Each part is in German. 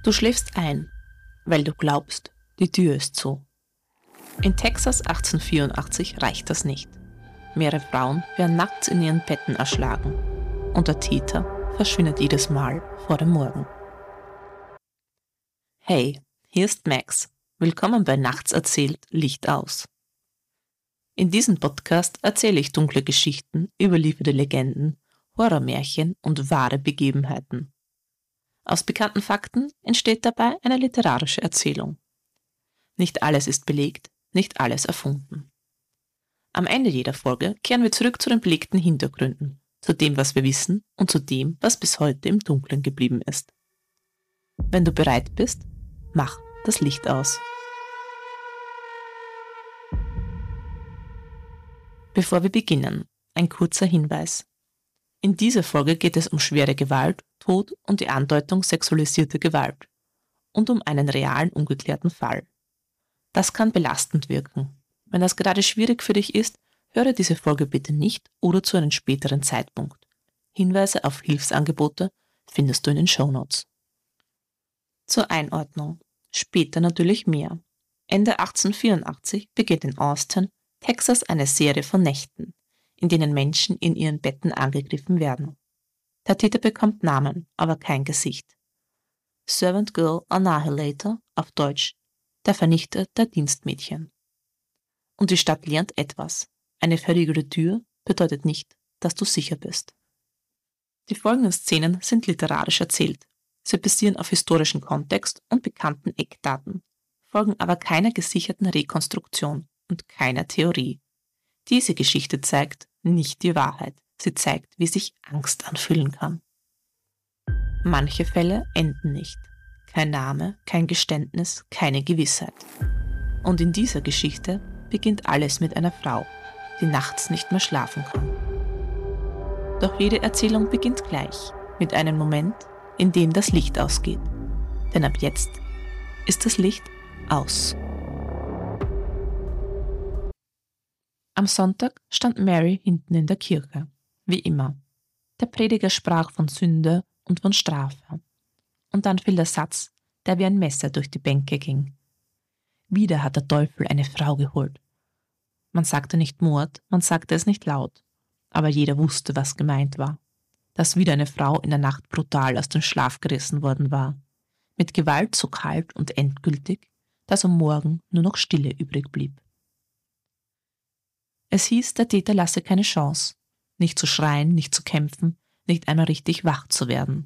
Du schläfst ein, weil du glaubst, die Tür ist zu. In Texas 1884 reicht das nicht. Mehrere Frauen werden nachts in ihren Betten erschlagen und der Täter verschwindet jedes Mal vor dem Morgen. Hey, hier ist Max. Willkommen bei Nachts erzählt, Licht aus. In diesem Podcast erzähle ich dunkle Geschichten, überlieferte Legenden, Horrormärchen und wahre Begebenheiten. Aus bekannten Fakten entsteht dabei eine literarische Erzählung. Nicht alles ist belegt, nicht alles erfunden. Am Ende jeder Folge kehren wir zurück zu den belegten Hintergründen, zu dem, was wir wissen und zu dem, was bis heute im Dunkeln geblieben ist. Wenn du bereit bist, mach das Licht aus. Bevor wir beginnen, ein kurzer Hinweis. In dieser Folge geht es um schwere Gewalt, Tod und die Andeutung sexualisierter Gewalt und um einen realen, ungeklärten Fall. Das kann belastend wirken. Wenn das gerade schwierig für dich ist, höre diese Folge bitte nicht oder zu einem späteren Zeitpunkt. Hinweise auf Hilfsangebote findest du in den Shownotes. Zur Einordnung. Später natürlich mehr. Ende 1884 beginnt in Austin, Texas, eine Serie von Nächten, in denen Menschen in ihren Betten angegriffen werden. Der Täter bekommt Namen, aber kein Gesicht. Servant Girl Annihilator, auf Deutsch der Vernichter der Dienstmädchen. Und die Stadt lernt etwas. Eine verriegelte Tür bedeutet nicht, dass du sicher bist. Die folgenden Szenen sind literarisch erzählt. Sie basieren auf historischem Kontext und bekannten Eckdaten, folgen aber keiner gesicherten Rekonstruktion und keiner Theorie. Diese Geschichte zeigt nicht die Wahrheit. Sie zeigt, wie sich Angst anfühlen kann. Manche Fälle enden nicht. Kein Name, kein Geständnis, keine Gewissheit. Und in dieser Geschichte beginnt alles mit einer Frau, die nachts nicht mehr schlafen kann. Doch jede Erzählung beginnt gleich, mit einem Moment, in dem das Licht ausgeht. Denn ab jetzt ist das Licht aus. Am Sonntag stand Mary hinten in der Kirche, wie immer. Der Prediger sprach von Sünde und von Strafe. Und dann fiel der Satz, der wie ein Messer durch die Bänke ging. Wieder hat der Teufel eine Frau geholt. Man sagte nicht Mord, man sagte es nicht laut, aber jeder wusste, was gemeint war. Dass wieder eine Frau in der Nacht brutal aus dem Schlaf gerissen worden war. Mit Gewalt so kalt und endgültig, dass am Morgen nur noch Stille übrig blieb. Es hieß, der Täter lasse keine Chance, nicht zu schreien, nicht zu kämpfen, nicht einmal richtig wach zu werden.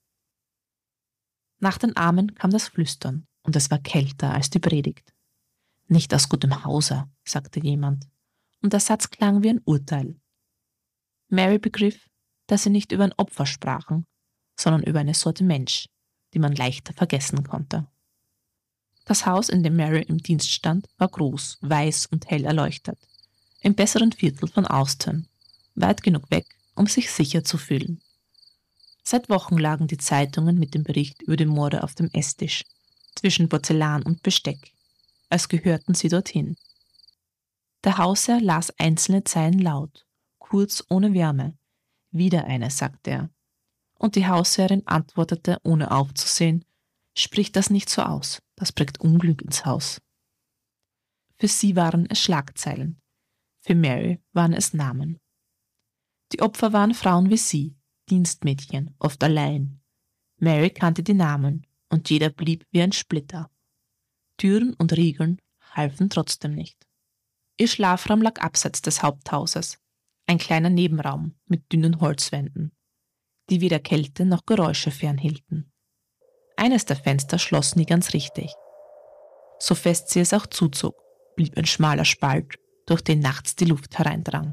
Nach den Armen kam das Flüstern, und es war kälter als die Predigt. Nicht aus gutem Hause, sagte jemand, und der Satz klang wie ein Urteil. Mary begriff, dass sie nicht über ein Opfer sprachen, sondern über eine Sorte Mensch, die man leichter vergessen konnte. Das Haus, in dem Mary im Dienst stand, war groß, weiß und hell erleuchtet, im besseren Viertel von Austin, weit genug weg, um sich sicher zu fühlen. Seit Wochen lagen die Zeitungen mit dem Bericht über die Morde auf dem Esstisch, zwischen Porzellan und Besteck, als gehörten sie dorthin. Der Hausherr las einzelne Zeilen laut, kurz, ohne Wärme. Wieder eine, sagte er. Und die Hausherrin antwortete, ohne aufzusehen, sprich das nicht so aus, das bringt Unglück ins Haus. Für sie waren es Schlagzeilen, für Mary waren es Namen. Die Opfer waren Frauen wie sie, Dienstmädchen, oft allein. Mary kannte die Namen, und jeder blieb wie ein Splitter. Türen und Riegeln halfen trotzdem nicht. Ihr Schlafraum lag abseits des Haupthauses, ein kleiner Nebenraum mit dünnen Holzwänden, die weder Kälte noch Geräusche fernhielten. Eines der Fenster schloss nie ganz richtig. So fest sie es auch zuzog, blieb ein schmaler Spalt, durch den nachts die Luft hereindrang.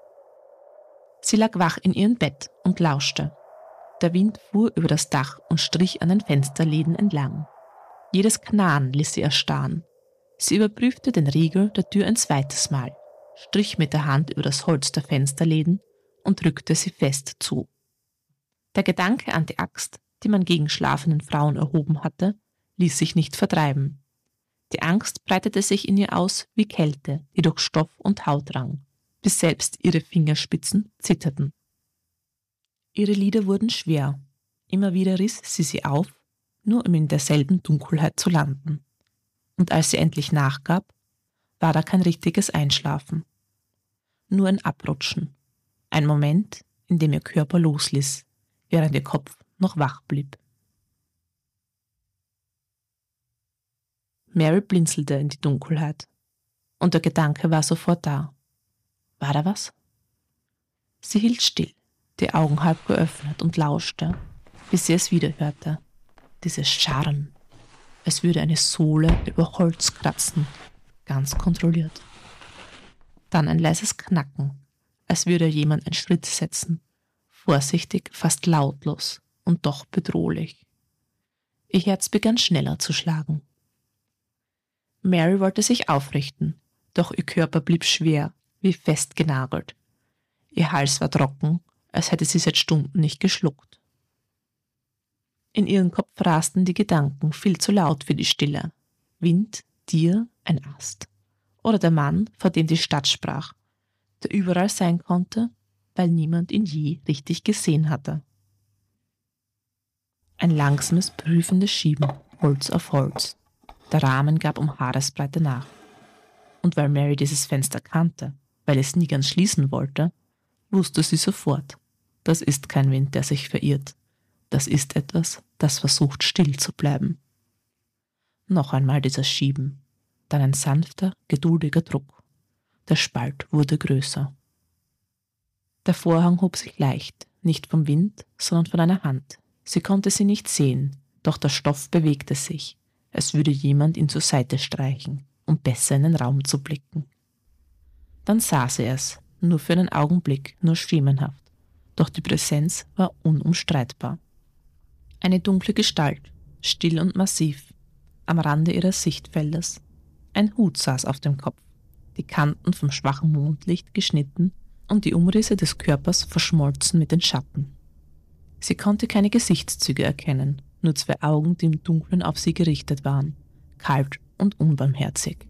Sie lag wach in ihrem Bett und lauschte. Der Wind fuhr über das Dach und strich an den Fensterläden entlang. Jedes Knarren ließ sie erstarren. Sie überprüfte den Riegel der Tür ein zweites Mal, strich mit der Hand über das Holz der Fensterläden und drückte sie fest zu. Der Gedanke an die Axt, die man gegen schlafenden Frauen erhoben hatte, ließ sich nicht vertreiben. Die Angst breitete sich in ihr aus wie Kälte, die durch Stoff und Haut drang, bis selbst ihre Fingerspitzen zitterten. Ihre Lider wurden schwer. Immer wieder riss sie auf, nur um in derselben Dunkelheit zu landen. Und als sie endlich nachgab, war da kein richtiges Einschlafen. Nur ein Abrutschen. Ein Moment, in dem ihr Körper losließ, während ihr Kopf noch wach blieb. Mary blinzelte in die Dunkelheit. Und der Gedanke war sofort da. War da was? Sie hielt still, die Augen halb geöffnet und lauschte, bis sie es wieder hörte. Dieses Scharren, als würde eine Sohle über Holz kratzen, ganz kontrolliert. Dann ein leises Knacken, als würde jemand einen Schritt setzen, vorsichtig, fast lautlos und doch bedrohlich. Ihr Herz begann schneller zu schlagen. Mary wollte sich aufrichten, doch ihr Körper blieb schwer, wie festgenagelt. Ihr Hals war trocken, als hätte sie seit Stunden nicht geschluckt. In ihrem Kopf rasten die Gedanken viel zu laut für die Stille. Wind, Tier, ein Ast. Oder der Mann, vor dem die Stadt sprach, der überall sein konnte, weil niemand ihn je richtig gesehen hatte. Ein langsames, prüfendes Schieben, Holz auf Holz. Der Rahmen gab um Haaresbreite nach. Und weil Mary dieses Fenster kannte, weil es nie ganz schließen wollte, wusste sie sofort, das ist kein Wind, der sich verirrt. Das ist etwas, das versucht, still zu bleiben. Noch einmal dieses Schieben, dann ein sanfter, geduldiger Druck. Der Spalt wurde größer. Der Vorhang hob sich leicht, nicht vom Wind, sondern von einer Hand. Sie konnte sie nicht sehen, doch der Stoff bewegte sich, als würde jemand ihn zur Seite streichen, um besser in den Raum zu blicken. Dann sah sie es, nur für einen Augenblick, nur schemenhaft, doch die Präsenz war unumstreitbar. Eine dunkle Gestalt, still und massiv, am Rande ihres Sichtfeldes. Ein Hut saß auf dem Kopf, die Kanten vom schwachen Mondlicht geschnitten und die Umrisse des Körpers verschmolzen mit den Schatten. Sie konnte keine Gesichtszüge erkennen, nur zwei Augen, die im Dunkeln auf sie gerichtet waren, kalt und unbarmherzig.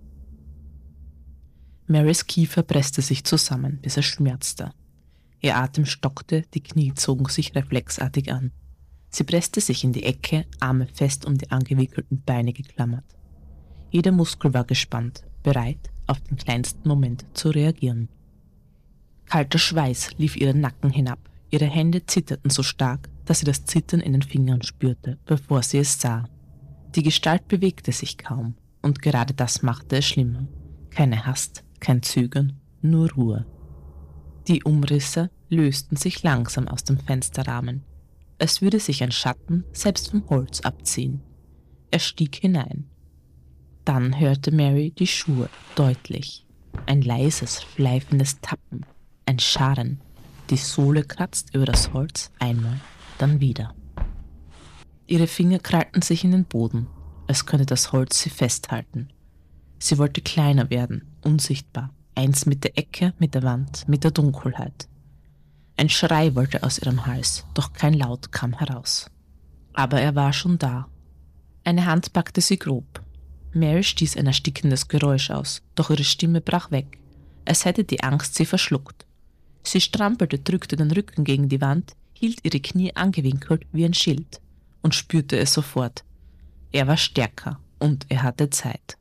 Marys Kiefer presste sich zusammen, bis er schmerzte. Ihr Atem stockte, die Knie zogen sich reflexartig an. Sie presste sich in die Ecke, Arme fest um die angewickelten Beine geklammert. Jeder Muskel war gespannt, bereit, auf den kleinsten Moment zu reagieren. Kalter Schweiß lief ihren Nacken hinab, ihre Hände zitterten so stark, dass sie das Zittern in den Fingern spürte, bevor sie es sah. Die Gestalt bewegte sich kaum, und gerade das machte es schlimmer. Keine Hast, kein Zögern, nur Ruhe. Die Umrisse lösten sich langsam aus dem Fensterrahmen, als würde sich ein Schatten selbst vom Holz abziehen. Er stieg hinein. Dann hörte Mary die Schuhe deutlich. Ein leises, schleifendes Tappen, ein Scharren. Die Sohle kratzt über das Holz einmal, dann wieder. Ihre Finger krallten sich in den Boden, als könnte das Holz sie festhalten. Sie wollte kleiner werden, unsichtbar, eins mit der Ecke, mit der Wand, mit der Dunkelheit. Ein Schrei wollte aus ihrem Hals, doch kein Laut kam heraus. Aber er war schon da. Eine Hand packte sie grob. Mary stieß ein erstickendes Geräusch aus, doch ihre Stimme brach weg, als hätte die Angst sie verschluckt. Sie strampelte, drückte den Rücken gegen die Wand, hielt ihre Knie angewinkelt wie ein Schild und spürte es sofort. Er war stärker und er hatte Zeit.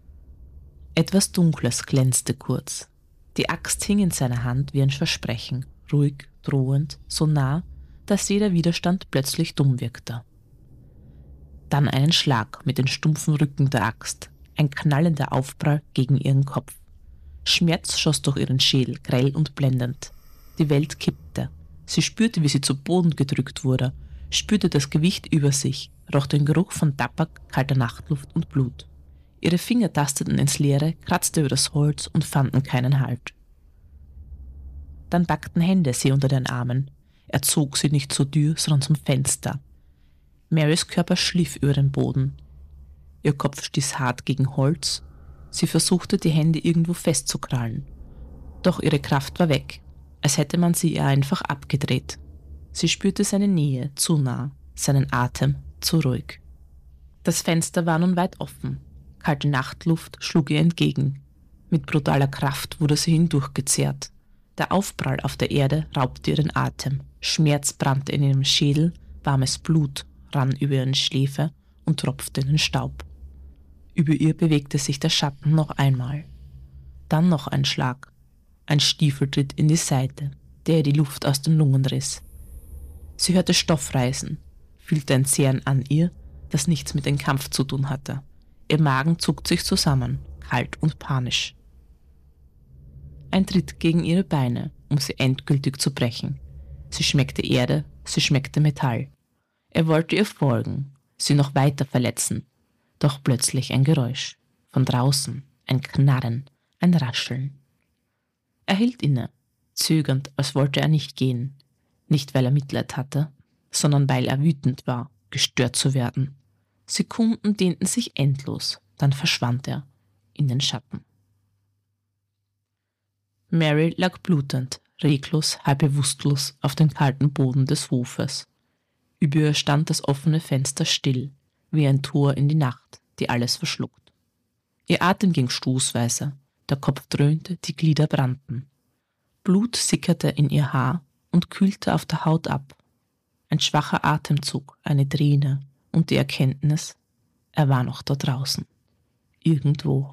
Etwas Dunkles glänzte kurz. Die Axt hing in seiner Hand wie ein Versprechen, ruhig, drohend, so nah, dass jeder Widerstand plötzlich dumm wirkte. Dann einen Schlag mit dem stumpfen Rücken der Axt, ein knallender Aufprall gegen ihren Kopf. Schmerz schoss durch ihren Schädel, grell und blendend. Die Welt kippte. Sie spürte, wie sie zu Boden gedrückt wurde, spürte das Gewicht über sich, roch den Geruch von Tabak, kalter Nachtluft und Blut. Ihre Finger tasteten ins Leere, kratzten über das Holz und fanden keinen Halt. Dann packten Hände sie unter den Armen. Er zog sie nicht zur Tür, sondern zum Fenster. Marys Körper schliff über den Boden. Ihr Kopf stieß hart gegen Holz. Sie versuchte, die Hände irgendwo festzukrallen. Doch ihre Kraft war weg, als hätte man sie ihr einfach abgedreht. Sie spürte seine Nähe zu nah, seinen Atem zu ruhig. Das Fenster war nun weit offen. Kalte Nachtluft schlug ihr entgegen. Mit brutaler Kraft wurde sie hindurchgezerrt. Der Aufprall auf der Erde raubte ihr den Atem. Schmerz brannte in ihrem Schädel, warmes Blut rann über ihren Schläfer und tropfte in den Staub. Über ihr bewegte sich der Schatten noch einmal. Dann noch ein Schlag, ein Stiefeltritt in die Seite, der ihr die Luft aus den Lungen riss. Sie hörte Stoff reißen, fühlte ein Zehren an ihr, das nichts mit dem Kampf zu tun hatte. Ihr Magen zuckt sich zusammen, kalt und panisch. Ein Tritt gegen ihre Beine, um sie endgültig zu brechen. Sie schmeckte Erde, sie schmeckte Metall. Er wollte ihr folgen, sie noch weiter verletzen. Doch plötzlich ein Geräusch. Von draußen, ein Knarren, ein Rascheln. Er hielt inne, zögernd, als wollte er nicht gehen. Nicht, weil er Mitleid hatte, sondern weil er wütend war, gestört zu werden. Sekunden dehnten sich endlos, dann verschwand er in den Schatten. Mary lag blutend, reglos, halb bewusstlos auf dem kalten Boden des Hofes. Über ihr stand das offene Fenster still, wie ein Tor in die Nacht, die alles verschluckt. Ihr Atem ging stoßweise, der Kopf dröhnte, die Glieder brannten. Blut sickerte in ihr Haar und kühlte auf der Haut ab. Ein schwacher Atemzug, eine Träne und die Erkenntnis, er war noch da draußen. Irgendwo.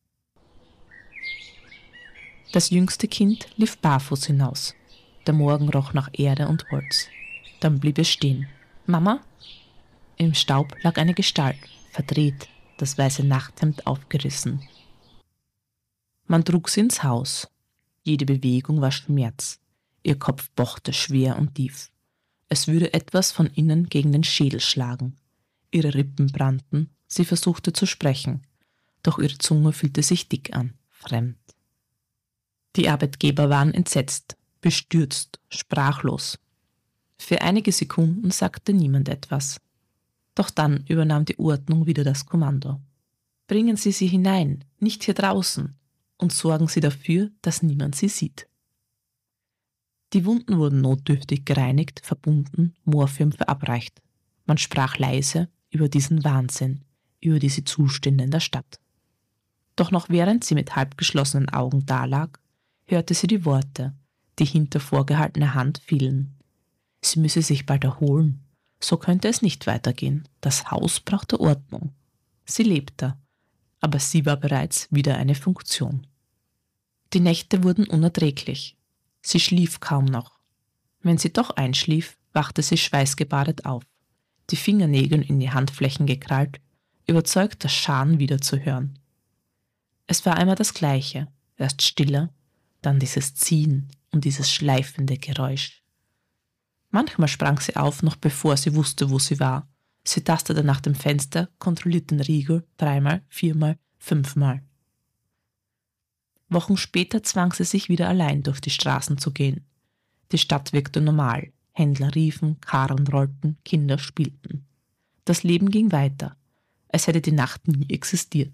Das jüngste Kind lief barfuß hinaus. Der Morgen roch nach Erde und Holz. Dann blieb es stehen. »Mama?« Im Staub lag eine Gestalt, verdreht, das weiße Nachthemd aufgerissen. Man trug sie ins Haus. Jede Bewegung war Schmerz. Ihr Kopf pochte schwer und tief. Es würde etwas von innen gegen den Schädel schlagen. Ihre Rippen brannten, sie versuchte zu sprechen, doch ihre Zunge fühlte sich dick an, fremd. Die Arbeitgeber waren entsetzt, bestürzt, sprachlos. Für einige Sekunden sagte niemand etwas. Doch dann übernahm die Ordnung wieder das Kommando. Bringen Sie sie hinein, nicht hier draußen, und sorgen Sie dafür, dass niemand sie sieht. Die Wunden wurden notdürftig gereinigt, verbunden, Morphium verabreicht. Man sprach leise über diesen Wahnsinn, über diese Zustände in der Stadt. Doch noch während sie mit halb geschlossenen Augen dalag, hörte sie die Worte, die hinter vorgehaltener Hand fielen. Sie müsse sich bald erholen. So könnte es nicht weitergehen. Das Haus brauchte Ordnung. Sie lebte, aber sie war bereits wieder eine Funktion. Die Nächte wurden unerträglich. Sie schlief kaum noch. Wenn sie doch einschlief, wachte sie schweißgebadet auf, die Fingernägel in die Handflächen gekrallt, überzeugt, das Scharren wieder zu hören. Es war einmal das Gleiche, erst stiller, dann dieses Ziehen und dieses schleifende Geräusch. Manchmal sprang sie auf, noch bevor sie wusste, wo sie war. Sie tastete nach dem Fenster, kontrollierte den Riegel 3-mal, 4-mal, 5-mal. Wochen später zwang sie sich wieder allein durch die Straßen zu gehen. Die Stadt wirkte normal. Händler riefen, Karren rollten, Kinder spielten. Das Leben ging weiter, als hätte die Nacht nie existiert.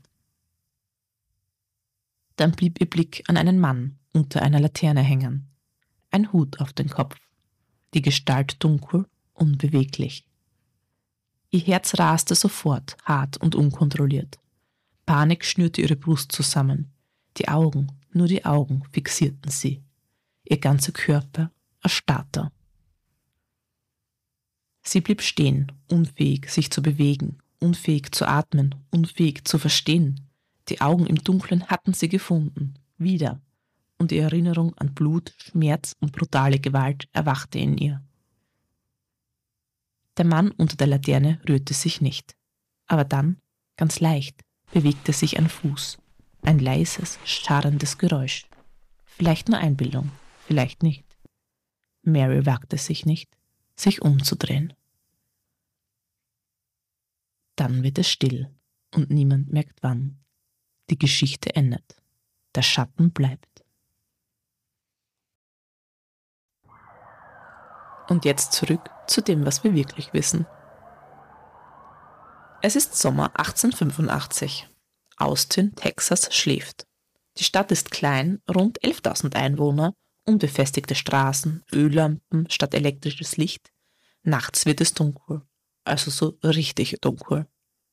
Dann blieb ihr Blick an einen Mann unter einer Laterne hängen. Ein Hut auf den Kopf. Die Gestalt dunkel, unbeweglich. Ihr Herz raste sofort, hart und unkontrolliert. Panik schnürte ihre Brust zusammen. Die Augen, nur die Augen, fixierten sie. Ihr ganzer Körper erstarrte. Sie blieb stehen, unfähig, sich zu bewegen, unfähig zu atmen, unfähig zu verstehen. Die Augen im Dunkeln hatten sie gefunden, wieder, und die Erinnerung an Blut, Schmerz und brutale Gewalt erwachte in ihr. Der Mann unter der Laterne rührte sich nicht. Aber dann, ganz leicht, bewegte sich ein Fuß. Ein leises, scharrendes Geräusch. Vielleicht nur Einbildung, vielleicht nicht. Mary wagte sich nicht, sich umzudrehen. Dann wird es still und niemand merkt wann. Die Geschichte endet. Der Schatten bleibt. Und jetzt zurück zu dem, was wir wirklich wissen. Es ist Sommer 1885. Austin, Texas, schläft. Die Stadt ist klein, rund 11.000 Einwohner, unbefestigte Straßen, Öllampen statt elektrisches Licht. Nachts wird es dunkel, also so richtig dunkel.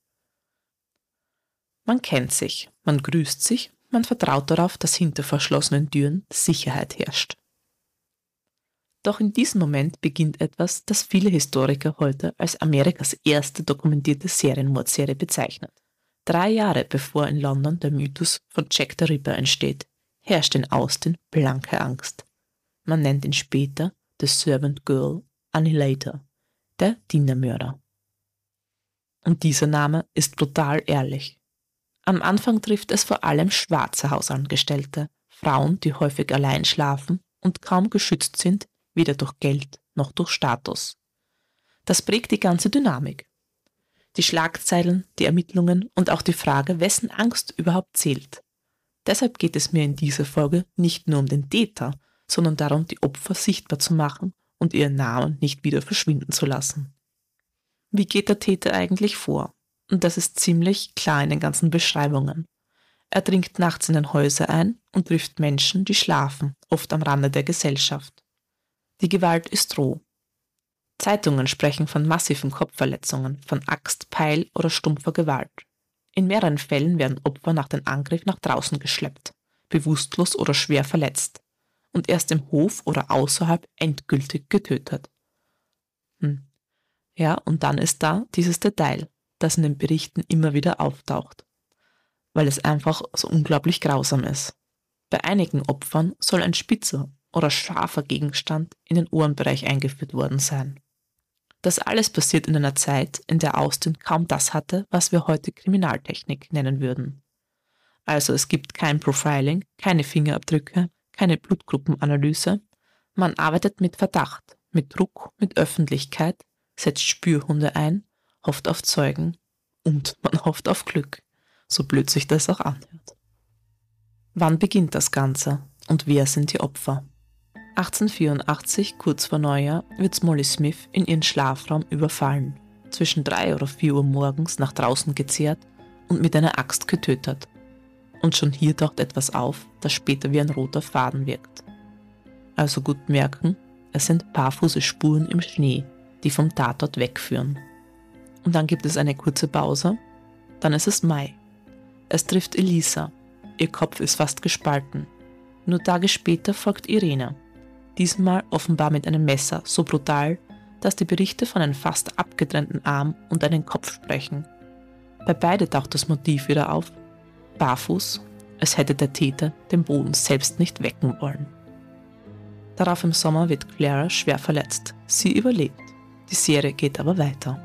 Man kennt sich, man grüßt sich, man vertraut darauf, dass hinter verschlossenen Türen Sicherheit herrscht. Doch in diesem Moment beginnt etwas, das viele Historiker heute als Amerikas erste dokumentierte Serienmordserie bezeichnet. 3 Jahre bevor in London der Mythos von Jack the Ripper entsteht, herrscht in Austin blanke Angst. Man nennt ihn später The Servant Girl Annihilator, der Dienermörder. Und dieser Name ist brutal ehrlich. Am Anfang trifft es vor allem schwarze Hausangestellte, Frauen, die häufig allein schlafen und kaum geschützt sind, weder durch Geld noch durch Status. Das prägt die ganze Dynamik. Die Schlagzeilen, die Ermittlungen und auch die Frage, wessen Angst überhaupt zählt. Deshalb geht es mir in dieser Folge nicht nur um den Täter, sondern darum, die Opfer sichtbar zu machen und ihren Namen nicht wieder verschwinden zu lassen. Wie geht der Täter eigentlich vor? Und das ist ziemlich klar in den ganzen Beschreibungen. Er dringt nachts in den Häuser ein und trifft Menschen, die schlafen, oft am Rande der Gesellschaft. Die Gewalt ist roh. Zeitungen sprechen von massiven Kopfverletzungen, von Axt, Peil oder stumpfer Gewalt. In mehreren Fällen werden Opfer nach dem Angriff nach draußen geschleppt, bewusstlos oder schwer verletzt und erst im Hof oder außerhalb endgültig getötet. Ja, und dann ist da dieses Detail, das in den Berichten immer wieder auftaucht, weil es einfach so unglaublich grausam ist. Bei einigen Opfern soll ein spitzer oder scharfer Gegenstand in den Ohrenbereich eingeführt worden sein. Das alles passiert in einer Zeit, in der Austin kaum das hatte, was wir heute Kriminaltechnik nennen würden. Also es gibt kein Profiling, keine Fingerabdrücke, keine Blutgruppenanalyse. Man arbeitet mit Verdacht, mit Druck, mit Öffentlichkeit, setzt Spürhunde ein, hofft auf Zeugen und man hofft auf Glück, so blöd sich das auch anhört. Wann beginnt das Ganze und wer sind die Opfer? 1884, kurz vor Neujahr, wird Molly Smith in ihren Schlafraum überfallen, zwischen 3 oder 4 Uhr morgens nach draußen gezerrt und mit einer Axt getötet. Und schon hier taucht etwas auf, das später wie ein roter Faden wirkt. Also gut merken, es sind barfuße Spuren im Schnee, die vom Tatort wegführen. Und dann gibt es eine kurze Pause, dann ist es Mai. Es trifft Elisa, ihr Kopf ist fast gespalten. Nur Tage später folgt Irene, diesmal offenbar mit einem Messer, so brutal, dass die Berichte von einem fast abgetrennten Arm und einem Kopf sprechen. Bei beide taucht das Motiv wieder auf, barfuß, als hätte der Täter den Boden selbst nicht wecken wollen. Darauf im Sommer wird Clara schwer verletzt. Sie überlebt. Die Serie geht aber weiter.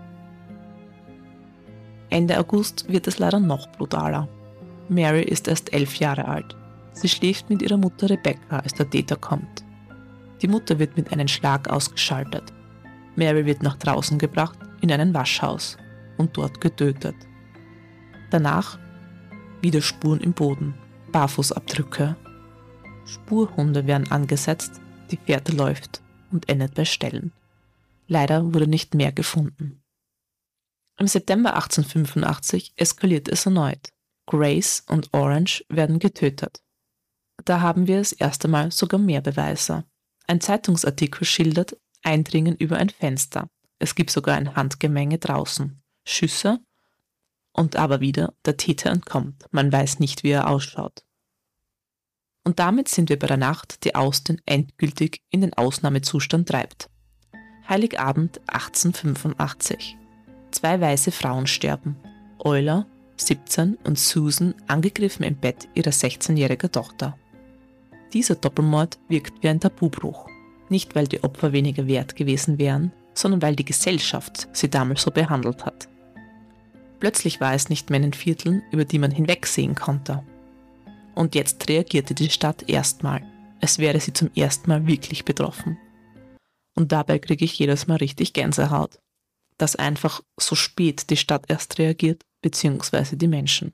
Ende August wird es leider noch brutaler. Mary ist erst 11 Jahre alt. Sie schläft mit ihrer Mutter Rebecca, als der Täter kommt. Die Mutter wird mit einem Schlag ausgeschaltet. Mary wird nach draußen gebracht, in ein Waschhaus und dort getötet. Danach wieder Spuren im Boden, Barfußabdrücke. Spurhunde werden angesetzt, die Fährte läuft und endet bei Stellen. Leider wurde nicht mehr gefunden. Im September 1885 eskaliert es erneut. Grace und Orange werden getötet. Da haben wir das erste Mal sogar mehr Beweise. Ein Zeitungsartikel schildert Eindringen über ein Fenster. Es gibt sogar ein Handgemenge draußen. Schüsse und aber wieder der Täter entkommt. Man weiß nicht, wie er ausschaut. Und damit sind wir bei der Nacht, die Austin endgültig in den Ausnahmezustand treibt. Heiligabend 1885. 2 weiße Frauen sterben. Euler, 17, und Susan, angegriffen im Bett ihrer 16-jährigen Tochter. Dieser Doppelmord wirkt wie ein Tabubruch. Nicht, weil die Opfer weniger wert gewesen wären, sondern weil die Gesellschaft sie damals so behandelt hat. Plötzlich war es nicht mehr in den Vierteln, über die man hinwegsehen konnte. Und jetzt reagierte die Stadt erstmal, als wäre sie zum ersten Mal wirklich betroffen. Und dabei kriege ich jedes Mal richtig Gänsehaut, dass einfach so spät die Stadt erst reagiert, beziehungsweise die Menschen.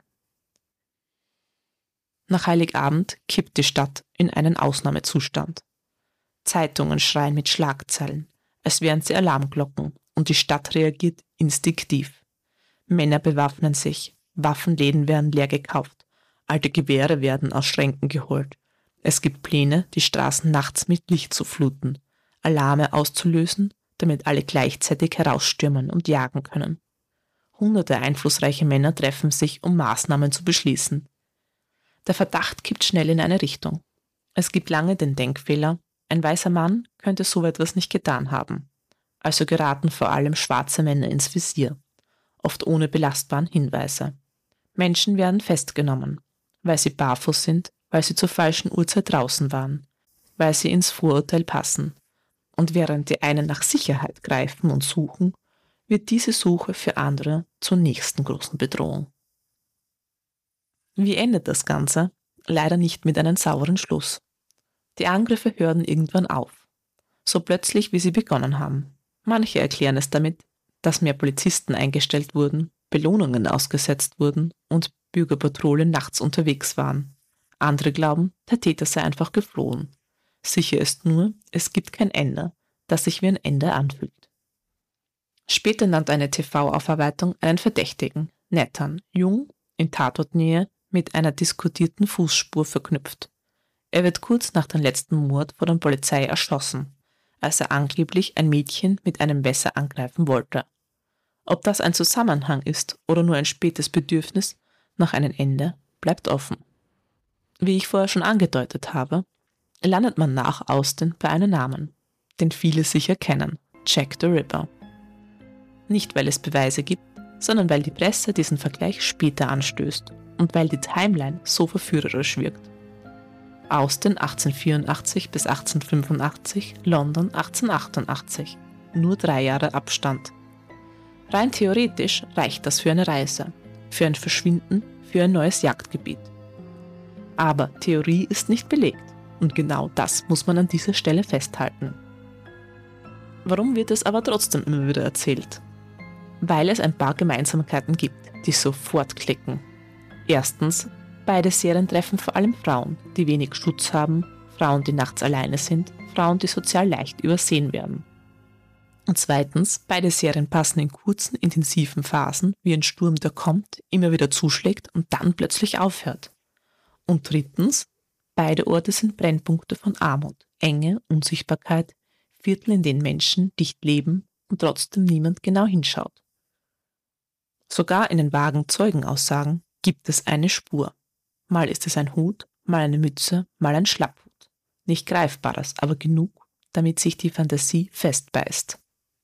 Nach Heiligabend kippt die Stadt in einen Ausnahmezustand. Zeitungen schreien mit Schlagzeilen, als wären sie Alarmglocken, und die Stadt reagiert instinktiv. Männer bewaffnen sich, Waffenläden werden leer gekauft, alte Gewehre werden aus Schränken geholt. Es gibt Pläne, die Straßen nachts mit Licht zu fluten, Alarme auszulösen, damit alle gleichzeitig herausstürmen und jagen können. Hunderte einflussreiche Männer treffen sich, um Maßnahmen zu beschließen. Der Verdacht kippt schnell in eine Richtung. Es gibt lange den Denkfehler, Ein weißer Mann könnte so etwas nicht getan haben. Also geraten vor allem schwarze Männer ins Visier, oft ohne belastbaren Hinweise. Menschen werden festgenommen, weil sie barfuß sind, weil sie zur falschen Uhrzeit draußen waren, weil sie ins Vorurteil passen. Und während die einen nach Sicherheit greifen und suchen, wird diese Suche für andere zur nächsten großen Bedrohung. Wie endet das Ganze? Leider nicht mit einem sauren Schluss. Die Angriffe hören irgendwann auf, so plötzlich wie sie begonnen haben. Manche erklären es damit, dass mehr Polizisten eingestellt wurden, Belohnungen ausgesetzt wurden und Bürgerpatrouillen nachts unterwegs waren. Andere glauben, der Täter sei einfach geflohen. Sicher ist nur, es gibt kein Ende, das sich wie ein Ende anfühlt. Später nannte eine TV-Aufarbeitung einen Verdächtigen, Nathan, jung, in Tatortnähe, mit einer diskutierten Fußspur verknüpft. Er wird kurz nach dem letzten Mord von der Polizei erschossen, als er angeblich ein Mädchen mit einem Messer angreifen wollte. Ob das ein Zusammenhang ist oder nur ein spätes Bedürfnis nach einem Ende, bleibt offen. Wie ich vorher schon angedeutet habe, landet man nach Austin bei einem Namen, den viele sicher kennen, Jack the Ripper. Nicht, weil es Beweise gibt, sondern weil die Presse diesen Vergleich später anstößt und weil die Timeline so verführerisch wirkt. Austin 1884 bis 1885, London 1888. Nur 3 Jahre Abstand. Rein theoretisch reicht das für eine Reise, für ein Verschwinden, für ein neues Jagdgebiet. Aber Theorie ist nicht belegt und genau das muss man an dieser Stelle festhalten. Warum wird es aber trotzdem immer wieder erzählt? Weil es ein paar Gemeinsamkeiten gibt, die sofort klicken. Erstens, beide Serien treffen vor allem Frauen, die wenig Schutz haben, Frauen, die nachts alleine sind, Frauen, die sozial leicht übersehen werden. Und zweitens, beide Serien passen in kurzen, intensiven Phasen, wie ein Sturm, der kommt, immer wieder zuschlägt und dann plötzlich aufhört. Und drittens, beide Orte sind Brennpunkte von Armut, Enge, Unsichtbarkeit, Viertel, in denen Menschen dicht leben und trotzdem niemand genau hinschaut. Sogar in den vagen Zeugenaussagen gibt es eine Spur. Mal ist es ein Hut, mal eine Mütze, mal ein Schlapphut. Nicht Greifbares, aber genug, damit sich die Fantasie festbeißt.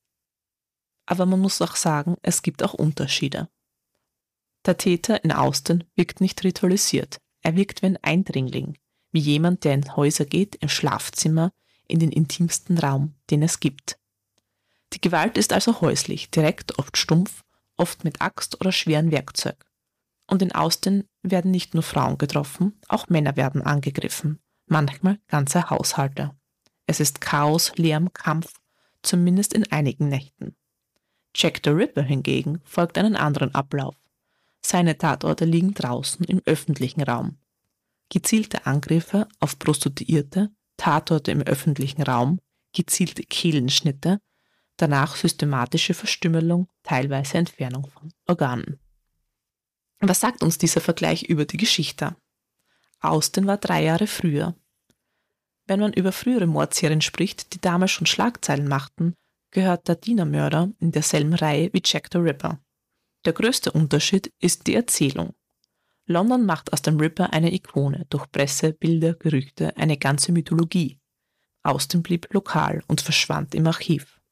Aber man muss auch sagen, es gibt auch Unterschiede. Der Täter in Austin wirkt nicht ritualisiert. Er wirkt wie ein Eindringling, wie jemand, der in Häuser geht, im Schlafzimmer, in den intimsten Raum, den es gibt. Die Gewalt ist also häuslich, direkt, oft stumpf, oft mit Axt oder schwerem Werkzeug. Und in Austin werden nicht nur Frauen getroffen, auch Männer werden angegriffen, manchmal ganze Haushalte. Es ist Chaos, Lärm, Kampf, zumindest in einigen Nächten. Jack the Ripper hingegen folgt einen anderen Ablauf. Seine Tatorte liegen draußen im öffentlichen Raum. Gezielte Angriffe auf Prostituierte, Tatorte im öffentlichen Raum, gezielte Kehlenschnitte, danach systematische Verstümmelung, teilweise Entfernung von Organen. Was sagt uns dieser Vergleich über die Geschichte? Austin war 3 Jahre früher. Wenn man über frühere Mordserien spricht, die damals schon Schlagzeilen machten, gehört der Dienermörder in derselben Reihe wie Jack the Ripper. Der größte Unterschied ist die Erzählung. London macht aus dem Ripper eine Ikone, durch Presse, Bilder, Gerüchte, eine ganze Mythologie. Austin blieb lokal und verschwand im Archiv.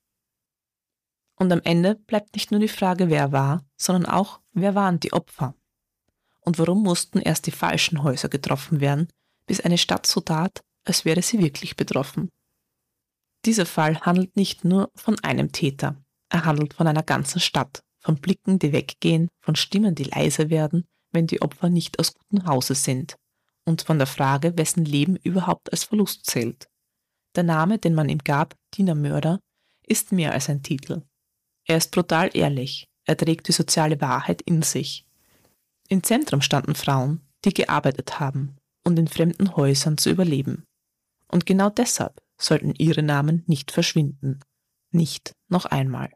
Und am Ende bleibt nicht nur die Frage, wer war, sondern auch, wer waren die Opfer? Und warum mussten erst die falschen Häuser getroffen werden, bis eine Stadt so tat, als wäre sie wirklich betroffen? Dieser Fall handelt nicht nur von einem Täter, er handelt von einer ganzen Stadt, von Blicken, die weggehen, von Stimmen, die leiser werden, wenn die Opfer nicht aus gutem Hause sind, und von der Frage, wessen Leben überhaupt als Verlust zählt. Der Name, den man ihm gab, Dienermörder, ist mehr als ein Titel. Er ist brutal ehrlich, er trägt die soziale Wahrheit in sich. Im Zentrum standen Frauen, die gearbeitet haben und in fremden Häusern zu überleben. Und genau deshalb sollten ihre Namen nicht verschwinden. Nicht noch einmal.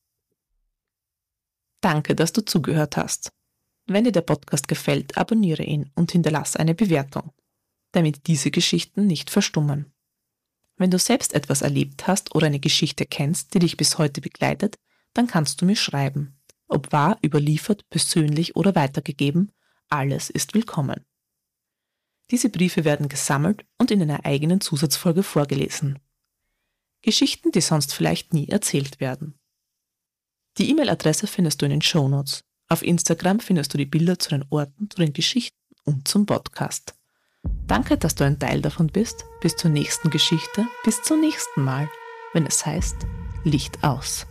Danke, dass du zugehört hast. Wenn dir der Podcast gefällt, abonniere ihn und hinterlasse eine Bewertung, damit diese Geschichten nicht verstummen. Wenn du selbst etwas erlebt hast oder eine Geschichte kennst, die dich bis heute begleitet, dann kannst du mir schreiben. Ob wahr, überliefert, persönlich oder weitergegeben, alles ist willkommen. Diese Briefe werden gesammelt und in einer eigenen Zusatzfolge vorgelesen. Geschichten, die sonst vielleicht nie erzählt werden. Die E-Mail-Adresse findest du in den Shownotes. Auf Instagram findest du die Bilder zu den Orten, zu den Geschichten und zum Podcast. Danke, dass du ein Teil davon bist. Bis zur nächsten Geschichte, bis zum nächsten Mal, wenn es heißt Licht aus.